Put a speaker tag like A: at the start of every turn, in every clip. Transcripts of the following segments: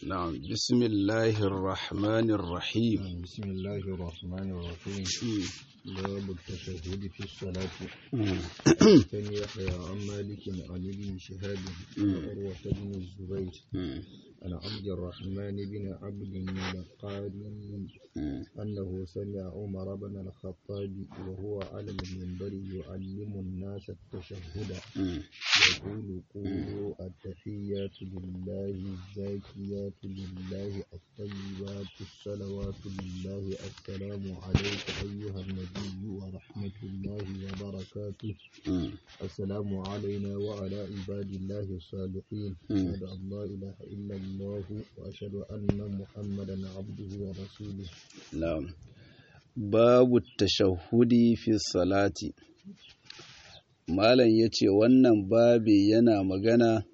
A: نعم بسم الله الرحمن الرحيم
B: بسم الله الرحمن الرحيم باب التشهد في الصلاة كان يحيى عن مالك عن ابن شهاب وعروة بن الزبير عن عبد الرحمن بن عبد القاري أنه سمع عمر بن الخطاب وهو على المنبر يعلم الناس التشهد يقول قولوا التحيات لله الزاكيات لله الطيبات الصلوات لله السلام عليك أيها النبي ورحمة الله وبركاته السلام علينا وعلى عباد الله الصالحين أشهد أن لا إله إلا الله وأشهد أن محمدا عبده ورسوله.
A: نعم باب التشهد في الصلاة. Malam ya ce wannan babi yana magana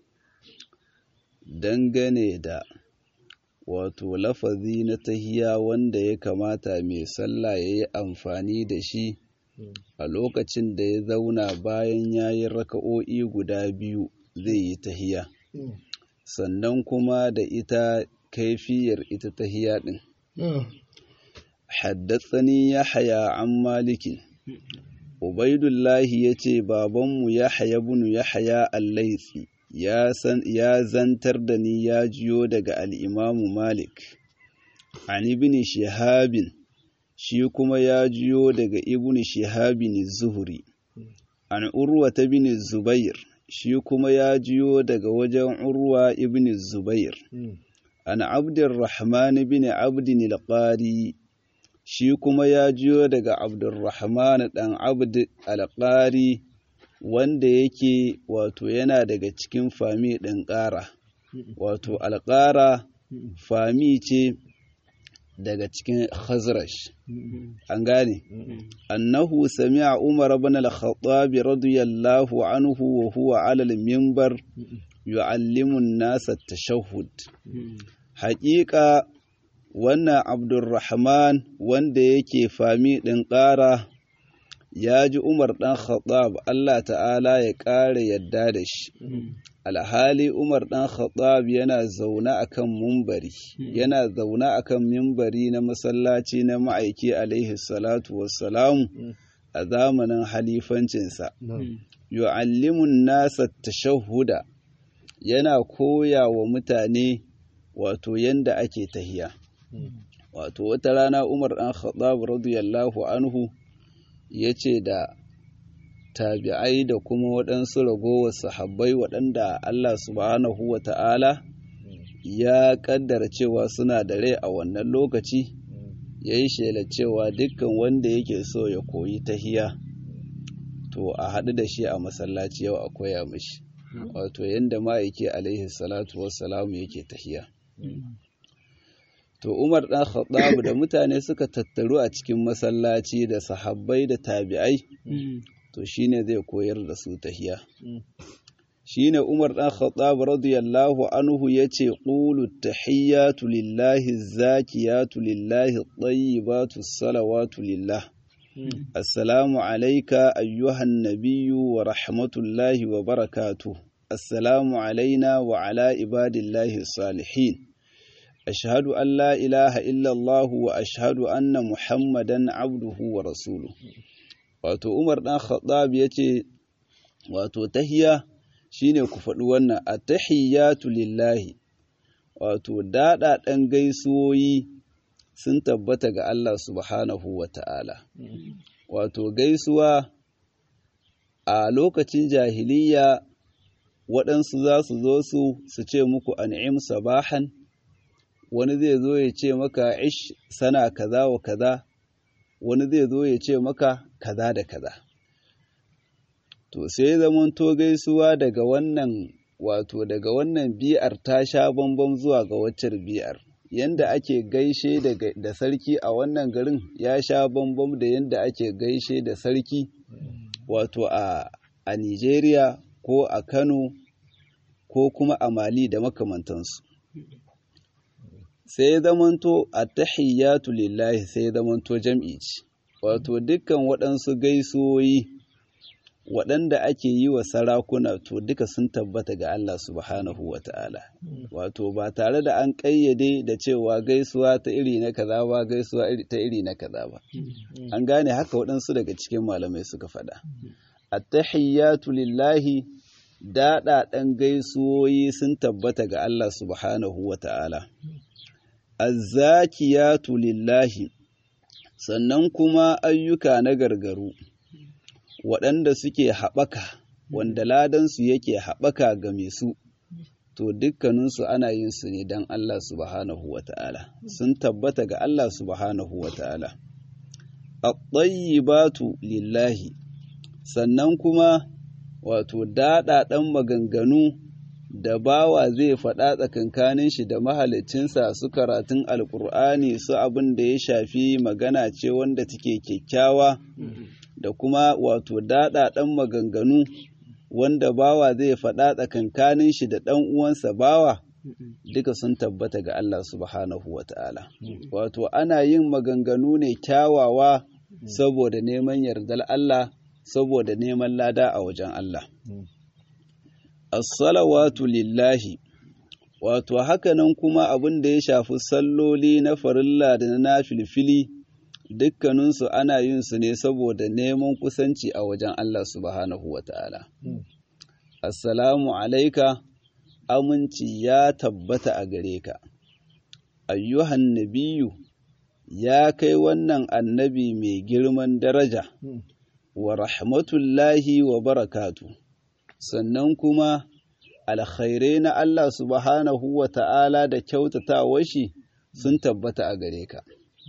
A: dangane da wato lafazi na tahiya wanda ya kamata mai sallah ya yi amfani da shi a lokacin da ya zauna bayan ya yi raka'o'i guda biyu zai yi tahiya, sannan kuma da ita kaifiyar ita tahiya ɗin. Haddatsani Yahya an Malikin. Ubaidullahi ya ce, Babanmu Yahya bin Yahya al-Laitsi ya zantar da ni ya jiyo daga al'imamu Malik, an ibn Shihabin, shi kuma ya jiyo daga ibn Shihabin Zuhri, an Urwa ta bin Zubair, shi kuma ya jiyo daga wajen Urwa ibn Zubair, an Abdurrahman bin Abdin al-Qari, shi kuma ya jiyo daga Abdurrahman ɗan Abd al-Qari wanda yake wato yana daga cikin fami ɗin ƙara. Wato al-Qara fami ce daga cikin Khazraj. An gane? Annahu sami'a Umar ibn al-Khattab radiyallahu anhu wa huwa 'ala al-minbar yu'allimu an-nasa at-tashahhud. Haƙiƙa wannan Abdurrahman wanda yake fami ɗin ƙara ya ji Umar ɗan Khattab Allah ta'ala ya ƙara yadda da shi. Alhali Umar ɗan Khattab yana zaune akan mimbari na masallaci na ma'aiki alaihi salatu wassalamu a zamanin halifancinsa. Yu'allimun nasa tashahhuda, yana koya wa mutane wato yanda ake tahiya. Wato wata rana Umar ɗan Khattab radiyallahu anhu ya ce da tabi'ai da kuma waɗansu ragowar sahabbai waɗanda Allah subhanahu wa ta'ala ya ƙaddara cewa suna da rai a wannan lokaci, ya yi shela cewa dukkan wanda yake so ya koyi tahiya to a haɗu da shi a masallaci yau a koya mishi wato yanda ma'aiki alaihi salatu wassalamu yake tahiya. To Umar ɗan Khattab da mutane suka tattaru a cikin masallaci da sahabbai da tabi'ai, to shine zai koyar da su tahiya. Shine Umar ɗan Khattab radiyallahu anhu yace qulu tahiyyatu lillahi zakiyatu lillahi tayyibatu salawatu lillah. Assalamu alayka ayyuhan nabiyyu wa rahmatullahi wa barakatuh. Assalamu alayna wa ala ibadillahi salihin. أشهد أن لا إله إلا الله وأشهد أن محمدا عبده ورسوله. wato Umar ɗan Khattab ya ce wato tahiya shine ku faɗi wannan at-tahiyyatu lillahi, wato daɗa ɗan gaisuwoyi sun tabbata ga Allah subhanahu wa ta'ala. Wato gaisuwa a lokacin jahiliya waɗansu za su zo su ce muku an'im sabahan, wani zai zo ya ce maka ish sana kaza wa kaza, wani zai zo ya ce maka kaza da kaza. To sai zamanto gaisuwa daga wannan bi'ar ta sha bambam zuwa ga waccar bi'ar. Yanda ake gaishe da sarki a wannan garin ya sha bambam da yanda ake gaishe da sarki wato a Nigeria ko a Kano ko kuma a Mali da makamantansu. Sai zamanto at-tahiyyatu lillahi sai zamanto jam'i ce, wato dukkan waɗansu gaisuwoyi waɗanda ake yi wa sarakuna to duka sun tabbata ga Allah subhanahu wa ta'ala. Wato ba tare da an ƙayyade da cewa gaisuwa ta iri na kaza ba, gaisuwa ta iri na kaza ba. An gane haka waɗansu daga cikin malamai suka faɗa. At-tahiyyatu lillahi, daɗaɗen gaisuwoyi sun tabbata ga Allah subhanahu wa ta'ala. Az-zakiyatu lillahi, sannan kuma ayyuka na gargaru waɗanda suke haɓaka, wanda ladansu yake haɓaka ga mai su, to dukkaninsu ana yin su ne don Allah subhanahu wa ta'ala, sun tabbata ga Allah subhanahu wa ta'ala. At-tayyibatu lillahi, sannan kuma wato daɗaɗen maganganu da bawa zai faɗa tsakankanin shi da mahalicinsa, su karatun alƙur'ani, su abin da ya shafi magana ce wanda take kyakkyawa, da kuma wato daɗaɗen maganganu wanda bawa zai faɗa tsakankanin shi da ɗan uwansa bawa, duka sun tabbata ga Allah subhanahu wa ta'ala. Wato ana yin maganganu ne kyawawa saboda neman yardar Allah, saboda neman lada a wajen Allah. As-salawatu lillahi, wato hakanan kuma abin da ya shafi salloli na farilla da na filfili, dukkaninsu ana yin su ne saboda neman kusanci a wajen Allah subhanahu wa ta'ala. Assalamu alaika, aminci ya tabbata a gare ka. Ayyuhan nabiyu, ya kai wannan annabi mai girman daraja, wa rahmatullahi wa barakatu. Sannan kuma alkhairai na Allah subhanahu wa ta'ala da kyautatawa shi sun tabbata a gare ka.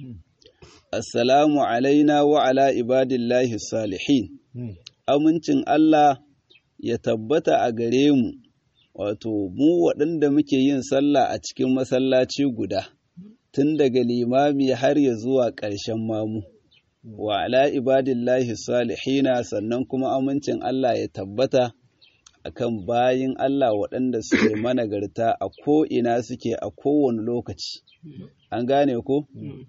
A: Assalamu alaina wa ala ibadillahi salihin. Amincin Allah ya tabbata a gare mu, wato mu waɗanda muke yin sallah a cikin masallaci guda, tun daga limami har ya zuwa ƙarshen mamu. Wa ala ibadillahi salihina, sannan kuma amincin Allah ya tabbata akan bayin Allah waɗanda suke managarta a ko'ina suke a kowane lokaci. An gane ko?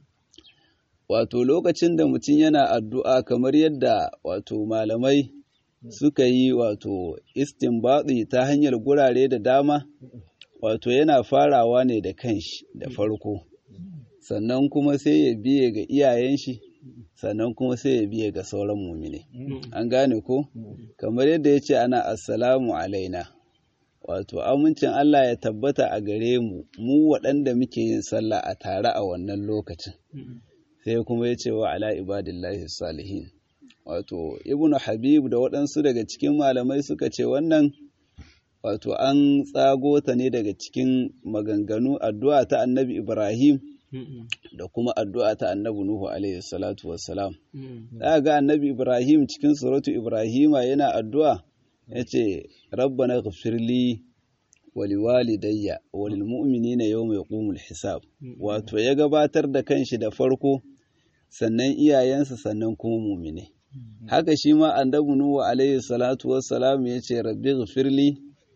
A: Wato lokacin da mutum yana addu'a, kamar yadda wato malamai suka yi wato istinbati ta hanyar gurare da dama, wato yana farawa ne da kanshi da farko, sannan kuma sai ya biye ga iyayen shi, sannan kuma sai ya biye ga sauran mumine. An gane ko? Kamar yadda ya ce ana assalamu alaina, wato amincin Allah ya tabbata a gare mu, mu waɗanda muke yin sallah a tare a wannan lokacin. Sai kuma ya ce wa ala ibadillahi salihin. Wato Ibn Habib da waɗansu daga cikin malamai suka ce wannan wato an tsago ta ne daga cikin maganganu addu'a ta annabi Ibrahim da kuma addu'a ta annabi Nuhu alaihi salatu wassalam. Za ga annabi Ibrahim cikin suratu Ibrahima yana addu'a, ya ce rabbana ghfirli wa liwalidayya wa lil mu'minina yawma yaqumul hisab. Wato ya gabatar da kanshi da farko, sannan iyayensa, sannan kuma mu'mine. Haka shi ma annabi Nuhu alaihi salatu wassalam ya ce rabbi ghfirli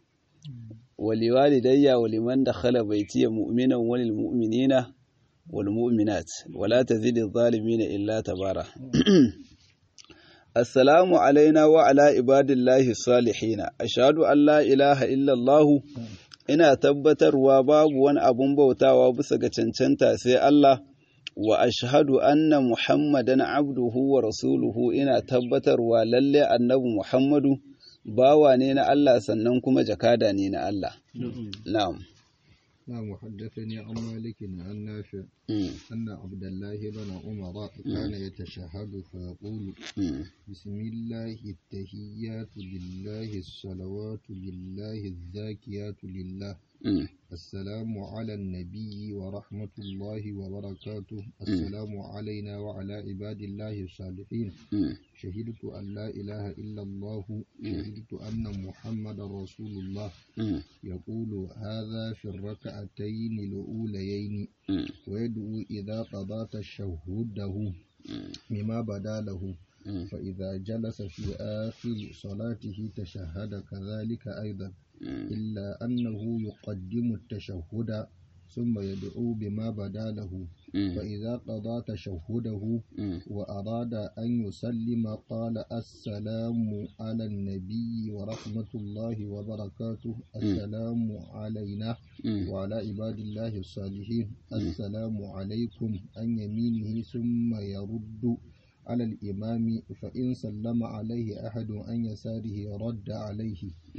A: wa liwalidayya wa liman dakhala baytiya mu'minan wa lil mu'minina wal mu'minat wa la tazidi adh-dhalimina illa tabara. Assalamu alaina wa ala ibadillahi salihina. Ashhadu an la ilaha illallah, ina tabbatarwa babu wani abun bautawa bisa ga cancanta sai Allah, wa ashhadu anna Muhammadan abduhu wa rasuluhu, ina tabbatarwa lalle annabi Muhammadu bawa ne na Allah sannan kuma jakada ne na Allah. Na'am.
B: نعم. وحدثني عن مالك عن نافع أن عبد الله بن عمر كان يتشهد فيقول بسم الله التحيات لله الصلوات لله الزاكيات لله السلام على النبي ورحمة الله وبركاته السلام علينا وعلى عباد الله الصالحين شهدت أن لا إله إلا الله شهدت أن محمد رسول الله يقول هذا في الركعتين الأوليين ويدعو إذا قضى تشهده مما بدا له فإذا جلس في آخر صلاته تشهد كذلك أيضا إلا أنه يقدم التشهد ثم يدعو بما بدا له فإذا قضى تشهده وأراد أن يسلم قال السلام على النبي ورحمة الله وبركاته السلام علينا وعلى عباد الله الصالحين السلام عليكم عن يمينه ثم يرد على الإمام فإن سلم عليه أحد عن يساره رد عليه.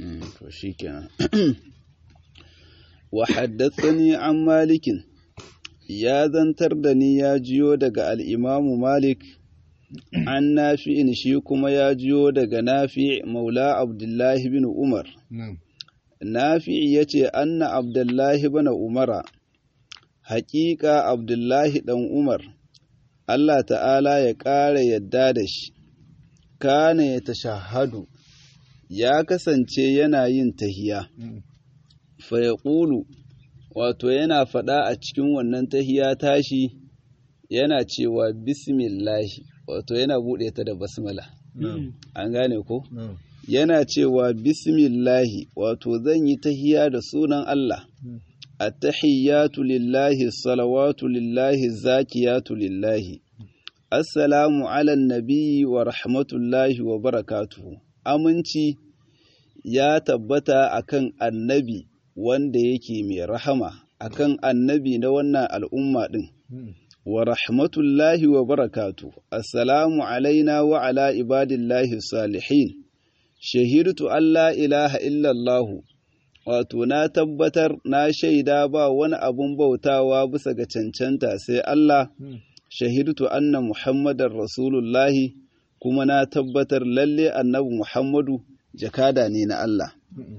A: وحدثني عن مالك يا ذنتردني يا جيو دغ الإمام مالك عن نافع شي كما يا جيو دغ نافع مولى عبد الله بن عمر. نافع يتي أن عبد الله بن عمر حقيقة عبد الله بن عمر Allah ta'ala ya ƙara yadda da shi, kana ya tashahadu, ya kasance yana yin tahiya, fa ya ƙulu, wato yana faɗa a cikin wannan tahiya tashi yana cewa bismillahi, wato yana buɗe ta da basmala. An gane ko? Yana cewa bismillahi, wato zan yi tahiya da sunan Allah. التحيات لله الصلوات لله الزاكيات لله السلام على النبي ورحمة الله وبركاته aminci ya tabbata akan annabi wanda yake mai rahama akan annabi na wannan al'umma din wa rahmatullahi wa barakatuh assalamu alaina wa ala ibadillahi salihin shahidtu an la ilaha illallah wato na tabbatar na shaida ba wani abun bautawa bisa ga cancanta sai Allah shahidtu anna muhammadar rasulullahi kuma na tabbatar lalle annabi muhammadu jakada ne na Allah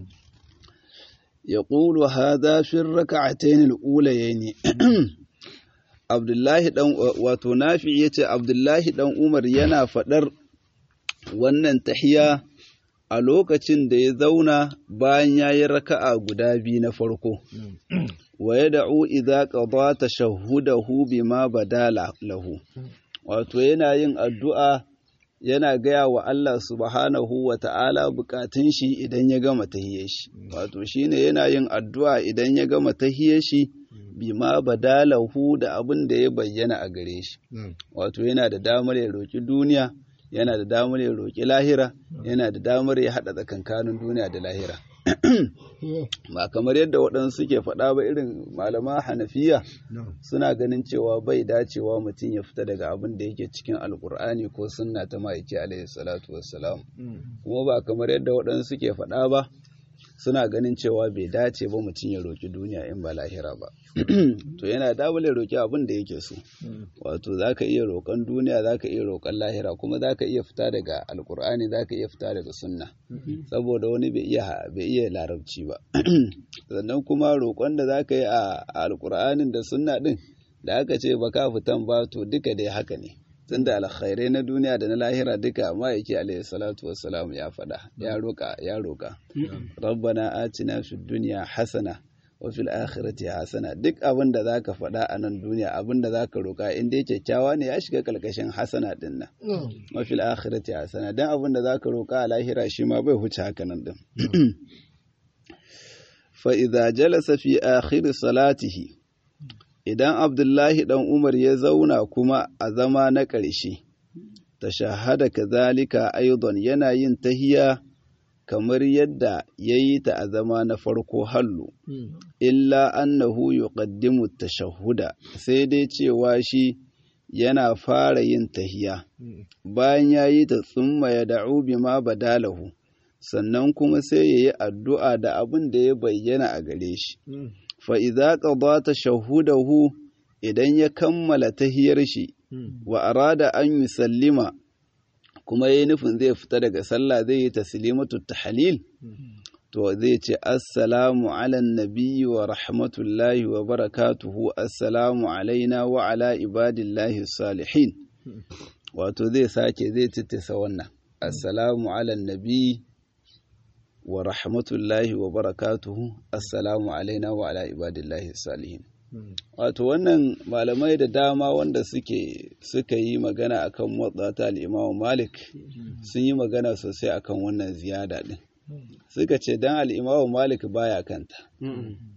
A: yaqulu hadha fi rak'atayn al-ulayayn Abdullahi dan wato Nafi yace Abdullahi dan Umar yana fadar wannan tahiya a lokacin da ya zauna bayan ya yi raka'a guda biyu na farko, wa ya da'u idza qada tashahhudahu bima badala lahu, wato yana yin addu'a yana gaya wa Allah subhanahu wa ta'ala bukatun shi idan ya gama tahiyar shi, wato shine yana yin addu'a idan ya gama tahiyar shi bima badalahu da abin da ya bayyana a gare shi, wato yana da damar ya roki duniya, yana da damar ya roƙi lahira, yana da damar ya haɗa tsakankanin duniya da lahira. Ba kamar yadda waɗansu suke faɗa ba irin malama hanafiya suna ganin cewa bai dacewa mutum ya fita daga abin da yake cikin alkur'ani ko sunna ta ma'aiki alaihi salatu wassalam. Kuma ba kamar yadda waɗansu suke faɗa ba suna ganin cewa bai dace ba mutum ya roƙi duniya in ba lahira ba. To yana dabale roƙi abin da yake so. Wato za ka iya roƙon duniya, za ka iya roƙon lahira, kuma za ka iya fita daga alƙur'ani, za ka iya fita daga sunna. Saboda wani bai iya larabci ba. Sannan kuma roƙon da za ka yi a alƙur'anin da sunna ɗin da aka ce ba ka fitan ba to duka dai haka ne. Tunda alkhairai na duniya da na lahira duka ma'aiki alaihi salatu wassalam ya faɗa, ya roƙa. Rabbana atina fid dunya hasana wa fil akhirati hasana. Duk abin da zaka faɗa a nan duniya, abin da zaka roƙa in dai kyakkyawa ne ya shiga kalkashin hasana din nan. Wa fil akhirati hasana, dan abin da zaka roƙa a lahira shi ma bai huce haka nan din. Fa idza jalasa fi akhir salatihi, idan Abdullahi ɗan Umar ya zauna kuma a zama na ƙarshe, tashahhada kazalika aidan yana yin tahiya kamar yadda ya yi ta a zama na farko hallu, illa annahu yuqaddimu tashahhuda, sai dai cewa shi yana fara yin tahiya, bayan ya yi ta tsumma ya da'u bima badalahu, sannan kuma sai ya yi addu'a da abin da ya bayyana a gare shi. Fa'iza ƙaba ta shahudahu idan ya kammala tahiyar shi, wa arada an yi sallima, kuma ya yi nufin zai fita daga sallah zai yi taslimatu tahlil, to zai ce, Assalamu ala nabiyyi wa rahmatullahi wa barakatuhu, Assalamu alaina wa ala ibadillahi salihin. Wato zai tittisa wannan, Assalamu ala nabiyyi wa rahmatullahi wa barakatuhu assalamu alaina wa ala ibadillahi salihin. Wato wannan malamai da dama wanda suka yi magana akan muwatta al-Imam Malik sun yi magana sosai akan wannan ziyada din. Suka ce dan al-Imam Malik baya kanta.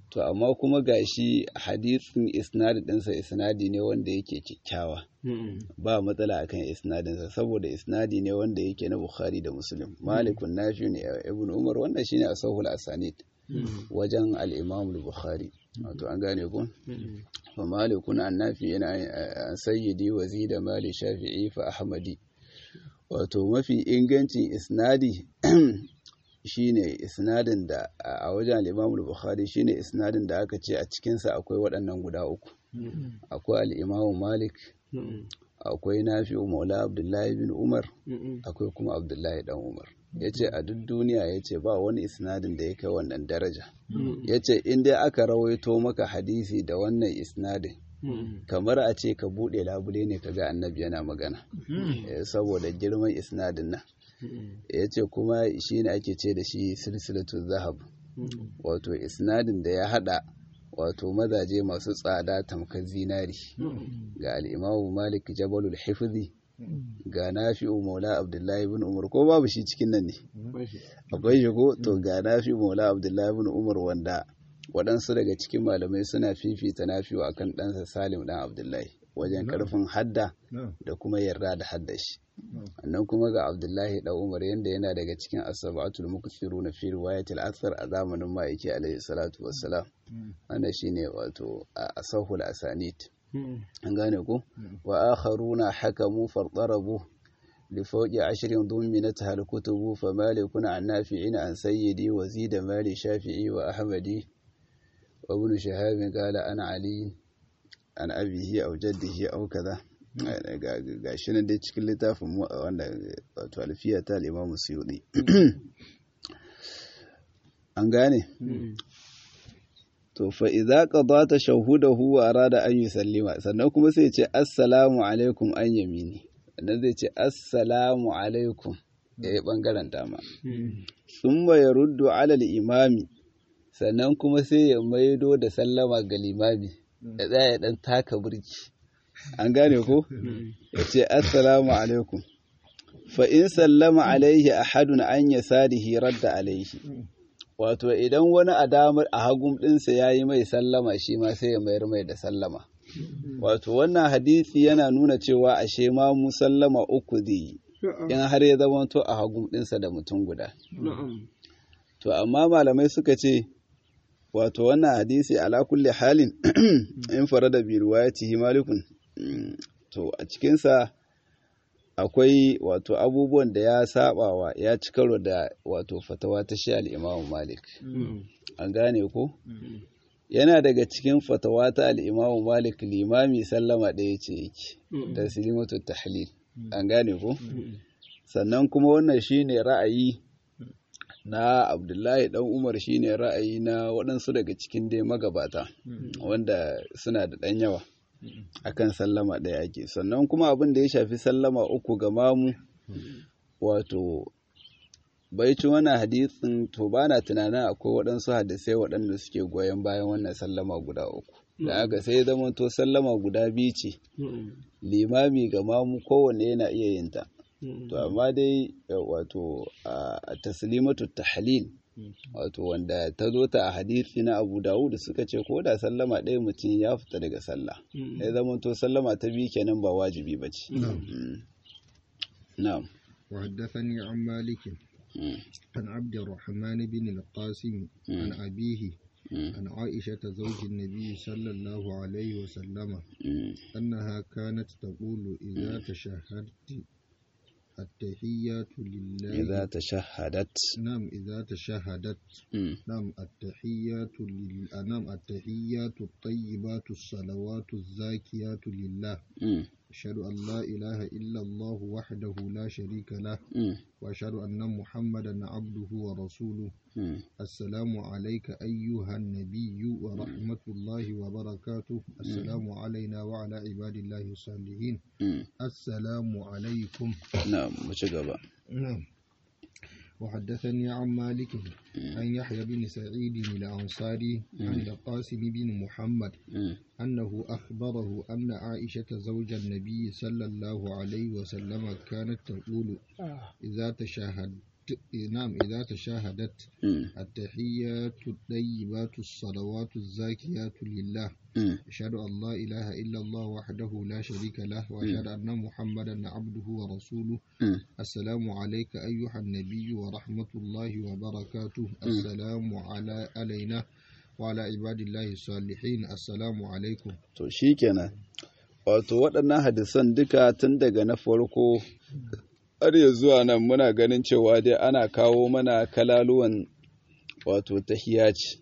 A: to amma kuma gashi hadisin isnadi ɗinsa isnadi ne wanda yake kyakkyawa ba matsala akan isnadinsa saboda isnadi ne wanda yake na Bukhari da Muslim. Malikun Nafi ne Ibn Umar, wannan shine asahul asanid wajen al-Imam al-Bukhari, wato an gane ku fa Malikun an-Nafi yana an sayyidi wa zida mali Shafi'i fa Ahmadi, wato mafi ingancin isnadi shine isnadin da a wajen al-Imam al-Bukhari shine isnadin da aka ce a cikinsa akwai waɗannan guda uku. Akwai al-Imam Malik, akwai Nafi'u Maula Abdullahi bin Umar, akwai kuma Abdullahi dan Umar. Yace a duk duniya yace ba wani isnadin da ya kai wannan daraja. Yace in dai aka rawaito maka hadisi da wannan isnadin kamar a ce ka bude labule ne kaga annabi yana magana, saboda girman isnadin nan. Yace kuma shine ake ce da shi silsilatu zahab, wato isnadin da ya hada wato mazaje masu tsada tamkar zinari, ga al-Imam Malik Jabalul Hifzi, ga Nafi'u Maula Abdullahi bin Umar, ko babu shi cikin nan ne akwai shi ko to ga Nafi'u Maula Abdullahi bin Umar, wanda waɗansu daga cikin malamai suna fifita Nafi'u akan ɗansa Salim ɗan Abdullahi wajen ƙarfin hadda da kuma yarda da hadda shi. Annan kuma ga Abdullahi ɗan Umar yanda yana daga cikin as-sab'atul mukthiruna fi riwayatil athar a zamanin ma'aiki alayhi salatu wassalam. Wannan shine wato asahul asanid, an gane ko wa akharuna hakamu fartarabu li fawqi 10 dumminat hal kutubu fa malikun an nafi'in an sayyidi wa zida mali shafi'i wa ahmadi wa ibn shahab qala ana ali an abihi aw jaddihi aw kaza. Ga shi nan dai cikin littafin wanda wato alfiya ta al-Imam Suyuti. An gane to fa idza qada tashahhudahu wa arada an yusallima, sannan kuma sai ya ce assalamu alaikum an yamini, sannan zai ce assalamu alaikum da bangaren dama. Thumma yaruddu ala al-imami, sannan kuma sai ya maido da sallama ga limami, ya tsaya dan taka burki, an gane ko ya ce assalamu alaikum. Fa in sallama alaihi ahadun an yasarihi radda alaihi, wato idan wani a damar a hagun ɗinsa ya yi mai sallama shi ma sai ya mayar mai da sallama. Wato wannan hadisi yana nuna cewa ashe ma mu sallama uku zai yi in har ya zama to a hagun ɗinsa da mutum guda. To amma malamai suka ce wato wannan hadisi ala kulli halin in farada bi riwayatihi Malikun, to a cikinsa akwai wato abubuwan da ya sabawa ya ci karo da wato fatawa ta shi al-Imam Malik. An gane ko yana daga cikin fatawa ta al-Imam Malik limami sallama ɗaya ce yake da taslimatu tahlil, an gane ko sannan kuma wannan shine ra'ayi na Abdullahi dan Umar, shine ra'ayi na waɗansu daga cikin dai magabata wanda suna da ɗan yawa akan sallama ɗaya ake. Sannan kuma abin da ya shafi sallama uku ga mamu, wato baicin wannan hadisin to ba na tunanin akwai waɗansu hadisai waɗanda suke goyon bayan wannan sallama guda uku, da aka sai zama to sallama guda biyu ce limami ga mamu kowanne yana iya yin ta. To amma dai wato a taslimatu tahlil, wato wanda ta zo ta a hadisi na Abu Dawud suka ce ko da sallama ɗaya mutum ya fita daga sallah, ya zama to sallama ta biyu kenan ba wajibi ba ce. Na'am.
B: Wa haddathani an Malik an Abdurrahman bin al-Qasim an abihi an Aisha zawjin Nabi sallallahu alaihi wa sallama annaha kanat taqulu idza tashahhadti التحيات لله
A: إذا تشهدت.
B: نعم إذا تشهدت. نعم التحيات نعم التحيات الطيبات الصلوات الزاكيات لله. أشهد أن لا إله إلا الله وحده لا شريك له وأشهد أن محمدا عبده ورسوله. السلام عليك أيها النبي ورحمة الله وبركاته. السلام علينا وعلى عباد الله الصالحين. السلام عليكم.
A: نعم مشكلة.
B: نعم. وحدثني عن مالك عن يحيى بن سعيد الأنصاري عن القاسم بن محمد أنه أخبره أن عائشة زوج النبي صلى الله عليه وسلم كانت تقول إذا تشهدت إذا تشاهدت التحيات الطيبات الصلوات الزاكيات لله أشهد أن لا إله إلا الله وحده لا شريك له وأشهد أن محمدا عبده ورسوله السلام عليك أيها النبي ورحمة الله وبركاته السلام علينا وعلى عباد الله الصالحين السلام عليكم.
A: to shikenan wato waɗannan hadisan duka tun daga na farko har ya zuwa nan muna ganin cewa dai ana kawo mana kalaluwan wato tahiya ce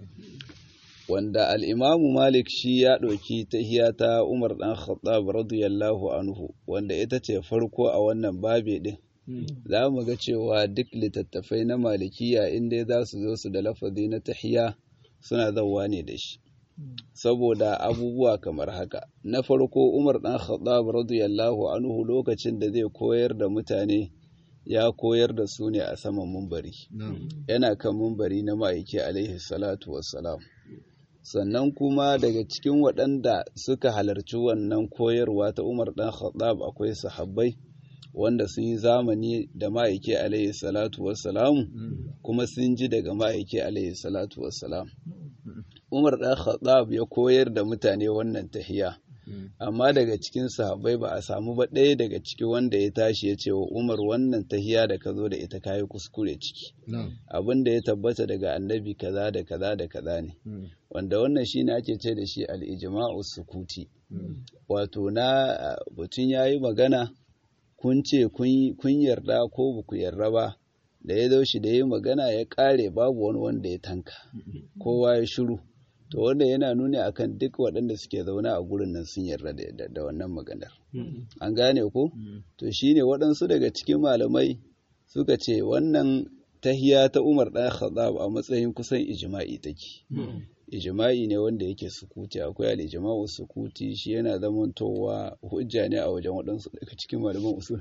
A: wanda al'imamu Malik shi ya ɗauki tahiya ta Umar ɗan Khattab radiyallahu anhu wanda ita ce farko a wannan babe ɗin. Za mu ga cewa duk littattafai na Malikiya inda za su zo su da lafazi na tahiya suna zauwa ne da shi. Saboda abubuwa kamar haka. Na farko Umar ɗan Khattab radiyallahu anhu lokacin da zai koyar da mutane ya koyar da su ne a saman mumbari. Yana kan mumbari na ma'aiki alaihi salatu wassalam. Sannan kuma daga cikin waɗanda suka halarci wannan koyarwa ta Umar ɗan Khattab akwai sahabbai wanda sun yi zamani da ma'aiki alaihi salatu wassalamu kuma sun ji daga ma'aiki alaihi salatu wassalam. Umar ɗan Khattab ya koyar da mutane wannan tahiya amma daga cikin sahabbai ba a samu ba ɗaya daga ciki wanda ya tashi ya ce wa Umar wannan tahiya da ka zo da ita kayi kuskure ciki abin da ya tabbata daga annabi kaza da kaza da kaza ne wanda wannan shine ake ce da shi al-ijma'u sukuti wato na mutum yayi magana kun ce kun yarda ko ba ku yarda ba da ya zo shi da yayi magana ya kare babu wani wanda ya tanka kowa ya shiru to wanda yana nuni akan duk waɗanda suke zaune a gurin nan sun yarda da wannan maganar an gane ko to shine waɗansu daga cikin malamai suka ce wannan tahiya ta Umar ɗan Khattab a matsayin kusan ijma'i take ijma'i ne wanda yake sukuti akwai al-ijma'u sukuti shi yana zamantowa hujja ne a wajen waɗansu daga cikin malaman usul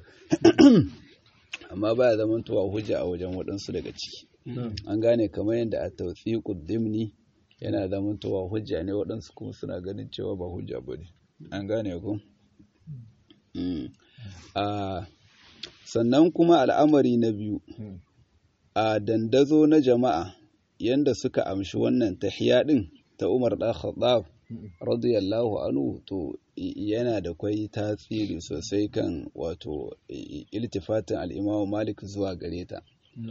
A: amma baya zamantowa hujja a wajen waɗansu daga ciki an gane kamar yadda at-tawfiqud dimni yana zamantowa hujja ne waɗansu kuma suna ganin cewa ba hujja ba ne an gane ku sannan kuma al'amari na biyu a dandazo na jama'a yanda suka amshi wannan tahiya din ta Umar ɗan Khattab radiyallahu anhu to yana da kwai tasiri sosai kan wato iltifatin al-Imam Malik zuwa gare ta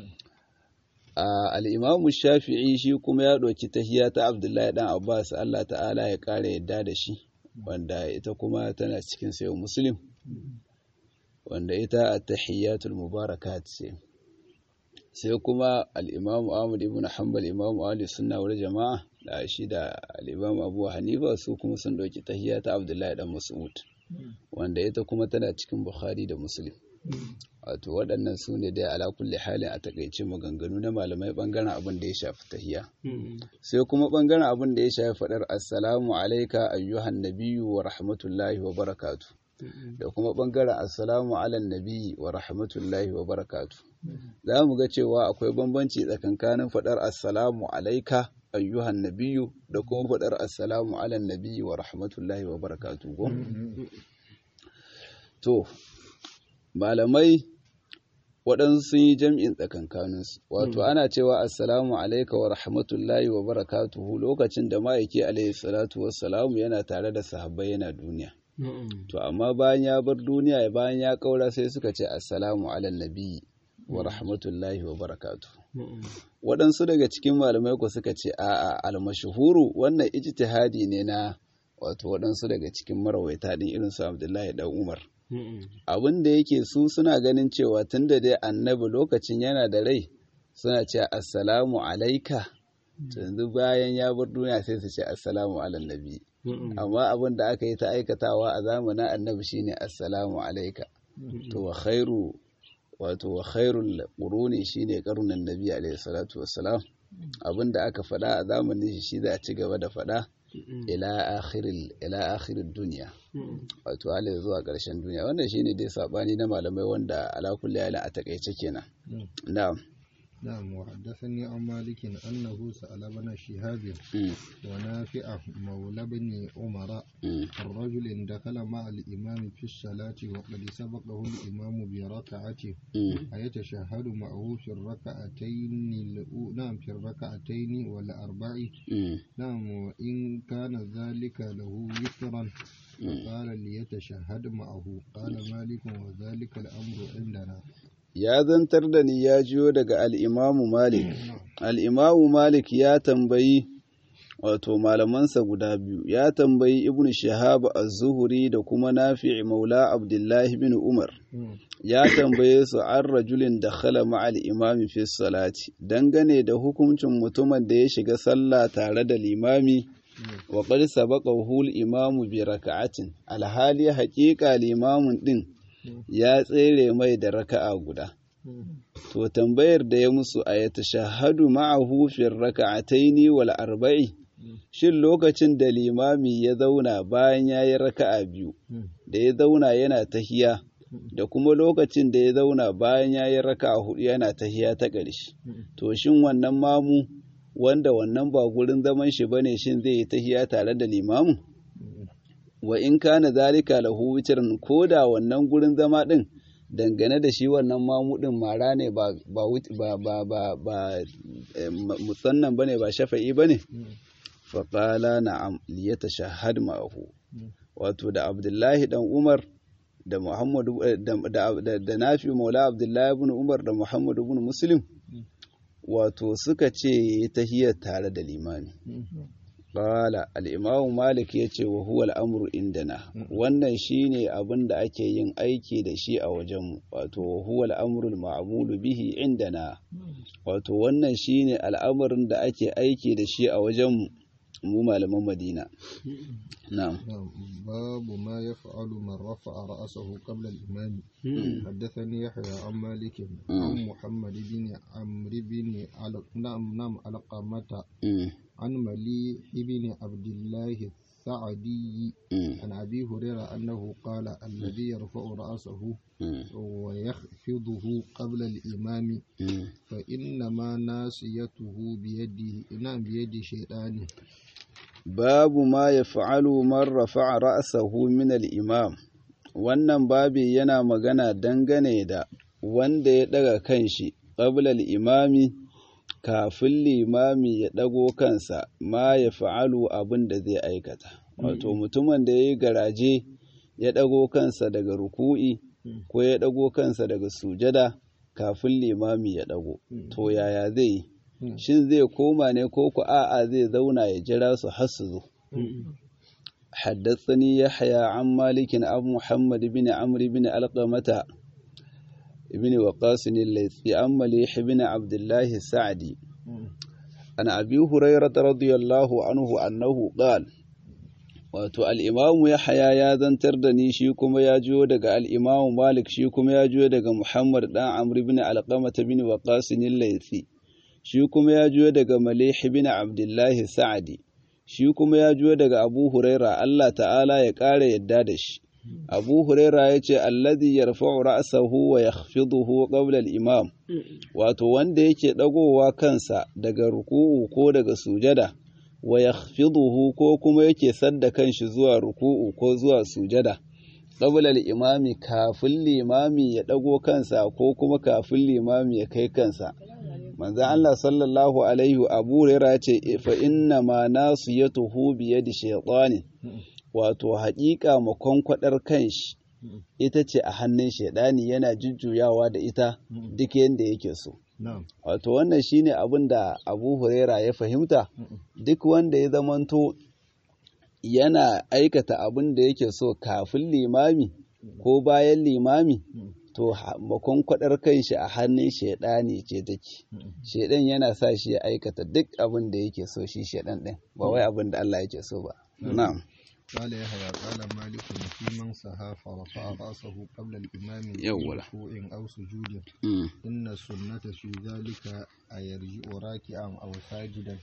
A: al-Imam Shafi'i shi kuma ya ɗauki tahiya ta Abdullahi ɗan Abbas Allah ta'ala ya ƙara yadda da shi wanda ita kuma tana cikin sayo Muslim wanda ita at-tahiyyatul mubarakat ce sai kuma al-Imam Ahmad ibn Hanbal Imam Ahli Sunna wal Jama'a da shi da al-Imam Abu Hanifa su kuma sun ɗauki tahiyya ta Abdullahi ɗan Mas'ud wanda ita kuma tana cikin Bukhari da Muslim wato waɗannan su ne dai ala kulli halin a takaice maganganu na malamai bangaren abin da ya shafi tahiya sai kuma bangaren abin da ya shafi faɗar assalamu alaika ayyuhan nabiyyu wa rahmatullahi wa barakatuh da kuma bangaren assalamu alan nabiyyi wa rahmatullahi wa barakatuh za mu ga cewa akwai bambanci tsakankanin faɗar assalamu alaika ayyuhan nabiyyu da kuma faɗar assalamu alan nabiyyi wa rahmatullahi wa barakatuh to malamai waɗansu sun yi jam'in tsakankaninsu wato ana cewa assalamu alaika wa rahmatullahi wa barakatuhu lokacin da ma'aiki alaihi salatu wassalamu yana tare da sahabbai yana duniya to amma bayan ya bar duniya bayan ya kaura sai suka ce assalamu alan nabiyyi wa rahmatullahi wa barakatuhu waɗansu daga cikin malamai ku suka ce a'a almashhuru wannan ijtihadi ne na wato waɗansu daga cikin marawaita din irin su Abdullahi dan Umar abin da yake su suna ganin cewa tunda dai annabi lokacin yana da rai suna ce assalamu alaika yanzu bayan ya bar duniya sai su ce assalamu alan nabi amma abin da aka yi ta aikatawa a zamanin annabi shine assalamu alaika to wa khairul quruni shine qarunan nabi alaihi salatu wassalam abin da aka faɗa a zamanin shi za a ci gaba da faɗa ila akhiril duniya wato hali zuwa ƙarshen duniya wannan shine dai sabani na malamai wanda ala kulli halin a takeice kenan na'am
B: نعم وحدثني عن مالك أنه سأل ابن شهاب ونافع مولى بن عمر عن رجل دخل مع الإمام في الصلاة وقد سبقه الإمام بركعة أيتشهد معه في الركعتين والأربع نعم وإن كان ذلك له وترا فقال ليتشهد معه قال مالك وذلك الأمر عندنا.
A: Ya zantar da ni ya jiyo daga al'imamu Malik. Al'imamu Malik ya tambayi wato malamansa guda biyu, ya tambayi Ibn Shihab az-Zuhri da kuma Nafi' Maula Abdullahi bin Umar. Ya tambaye su an rajulin da khala ma'al imami fi salati, dangane da hukuncin mutumin da ya shiga sallah tare da limami, wa qad sabaqahu al-imamu bi raka'atin, alhali haƙiƙa limamin din ya tsere mai da raka'a guda. To tambayar da ya musu a ya tashahadu ma'ahu fi raka'ataini wal arba'i, shin lokacin da limami ya zauna bayan ya yi raka'a biyu, da ya zauna yana tahiya, da kuma lokacin da ya zauna bayan ya yi raka'a hudu yana tahiya ta ƙarshe, to shin wannan mamu wanda wannan ba gurin zaman shi bane, shin zai yi tahiya tare da limamin? Wa in kana zalika lahu witran, ko da wannan gurin zama din dangane da shi wannan mamu din mara ne ba musannan bane, ba shafa'i bane. Fa qala na'am liyatashahhad ma'ahu. Wato da Abdullahi dan Umar da Muhammadu da Nafi Maula Abdullahi ibn Umar da Muhammad ibn Muslim wato suka ce tahiyya tare da limami. Ƙala al'imamu Malik ya ce wa huwa al'amuru indana, wannan shi ne abin da ake yin aiki da shi a wajenmu, wato wa huwa al'amuru ma'amulu bihi indana, wato wannan shi ne al'amarin da ake aiki da shi a wajenmu, mu malaman Madina. Na'am.
B: Babu ma ya fa'alu man rafa'a ra'asahu qabla al-imam. Haddathani Yahya an Malik an Muhammad bin Amr bin Alqamata عن مليح بن عبد الله السعدي عن أبي هريرة أنه قال الذي يرفع رأسه ويخفضه قبل الإمام فإنما ناصيته بيد شيطان.
A: باب ما يفعل من رفع رأسه من الإمام. Wannan babi yana magana dangane da wanda ya daga kanshi qabla al-imami, kafin limami ya ɗago kansa, ma ya fa'alu abin da zai aikata. Wato mutumin da ya yi garaje ya ɗago kansa daga ruku'i ko ya ɗago kansa daga sujada kafin limami ya ɗago, to yaya zai yi? Shin zai koma ne ko ku a'a zai zauna ya jira su har su zo? حدثني يحيى عن مالك عن محمد بن عمرو بن علقمة ابن وقاص الليثي عن مليح بن عبد الله السعدي عن أبي هريرة رضي الله عنه أنه قال wato al'imamu ya haya ya zantar da ni, shi kuma ya jiyo daga al'imamu Malik, shi kuma ya jiyo daga Muhammad ɗan Amr bin Alƙamata bin Waƙasinin Laifi, shi kuma ya jiyo daga Malih bin Abdullahi Sa'adi, shi kuma ya jiyo daga Abu Huraira, Allah ta'ala ya ƙara yadda da shi. Abu Huraira ya ce, Alladhi yarfa'u ra'sahu wa yakhfiduhu qabla al-imam, wato wanda yake ɗagowa kansa daga ruku'u ko daga sujada, wa yakhfiduhu ko kuma yake sadda kanshi zuwa ruku'u ko zuwa sujada qabla al-imami, kafin limami ya dago kansa ko kuma kafin limami ya kai kansa. Manzon Allah sallallahu alaihi wa Abu Hurairah ce fa inna ma nasiyatuhu bi yadi shaytani, wato haƙiƙa makonkwadar kanshi ita ce a hannun shaidani, yana jujjuyawa da ita duk yanda yake so. Wato wannan shine abin da Abu Huraira ya fahimta, duk wanda ya zamanto yana aikata abin da yake so kafin limami ko bayan limami, to makonkwadar kanshi a hannun shaidani ce take. Shaidan yana sa shi ya aikata duk abin da yake so, shi shaidan din, ba wai abin da Allah yake so ba. Na'am.
B: قال يحيى قال مالك في من سها فرفع رأسه قبل الإمام بركوع أو سجود إن السنة في ذلك أيرجع راكعا أو ساجدا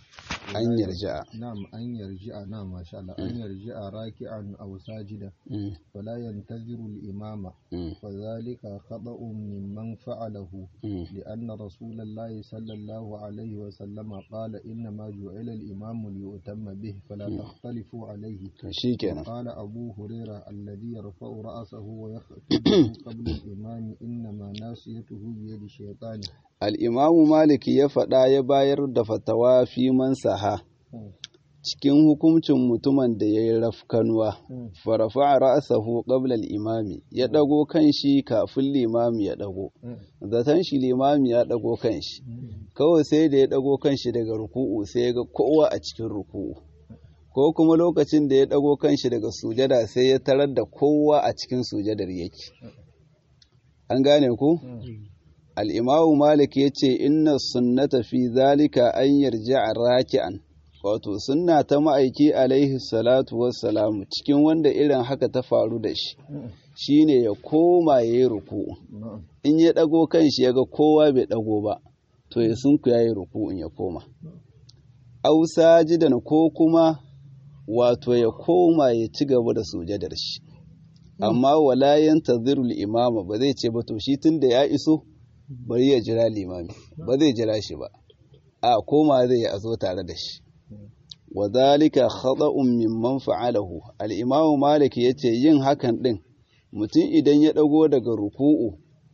A: an yarja'a
B: نعم أن يرجع نعم ما شاء الله أن يرجع راكعا أو ساجدا ولا ينتظر الإمام وذلك خطأ ممن فعله لأن رسول الله صلى الله عليه وسلم قال إنما جعل الإمام ليؤتم به فلا تختلفوا عليه قال أبو هريرة الذي يرفع رأسه ويخطب قبل الإمام إنما ناصيته بيد الشيطان.
A: الإمام مالك يفدا يباير دفتوا في من سها cikin hukuncin mutumin da ya yi rafkanuwa farafa ra'asahu qabla al-imami ya dago kanshi kafin limami ya dago zaton shi limami ya dago kanshi kawai sai da ya dago kanshi daga ruku'u sai ya ga kowa a cikin ruku'u ko kuma lokacin da ya dago kanshi daga sujada sai ya tarar da kowa a cikin sujadar yake an gane ku al-imamu malik yace inna sunnata fi zalika an yarji'a raki'an wato sunna ta ma'aiki alaihi salatu wassalamu cikin wanda irin haka ta faru da shi shine ya koma ya yi ruku'u in ya dago kanshi ya ga kowa bai dago ba to ya sunku ya yi ruku'un ya koma au sajidan ko kuma wato ya koma ya ci gaba da sujadar shi amma wala yantazirul imama ba zai ce ba to shi tunda ya iso bari ya jira limami ba zai jira shi ba a koma zai a zo tare da shi wa zalika khata'un mimman fa'alahu al-imam malik yace yin hakan din mutum idan ya dago daga ruku'u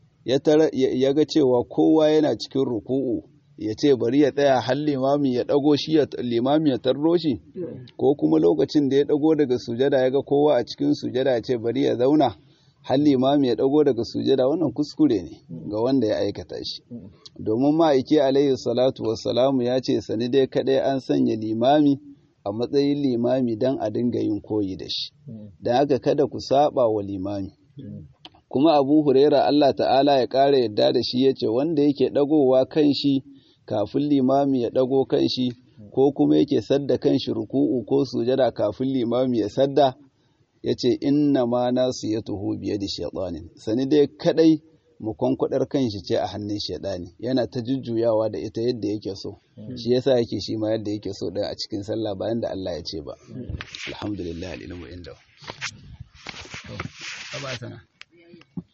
A: ya ga cewa kowa yana cikin ruku'u yace bari ya tsaya har limami ya dago shi limami ya tarro shi ko kuma lokacin da ya dago daga sujada ya ga kowa a cikin sujada yace bari ya zauna har limami ya dago daga sujada wannan kuskure ne ga wanda ya aikata shi domin ma'aiki alaihi salatu wassalamu ya ce sani dai kadai an sanya limami a matsayin limami don a dinga yin koyi da shi don haka kada ku saba wa limami kuma abu huraira Allah ta'ala ya ƙara yadda da shi ya ce wanda yake dagowa kan shi kafin limami ya dago kan shi ko kuma yake sadda kan shi ruku'u ko sujada kafin limami ya sadda ya ce inna ma nasu ya tuhu biye da shaɗanin sani dai kadai mu kwankwadar kanshi ce a hannun shaɗani yana ta jujjuyawa da ita yadda yake so shi yasa yake shi ma yadda yake so ɗaya a cikin sallah bayan da Allah ya ce ba alhamdulillah alilmu inda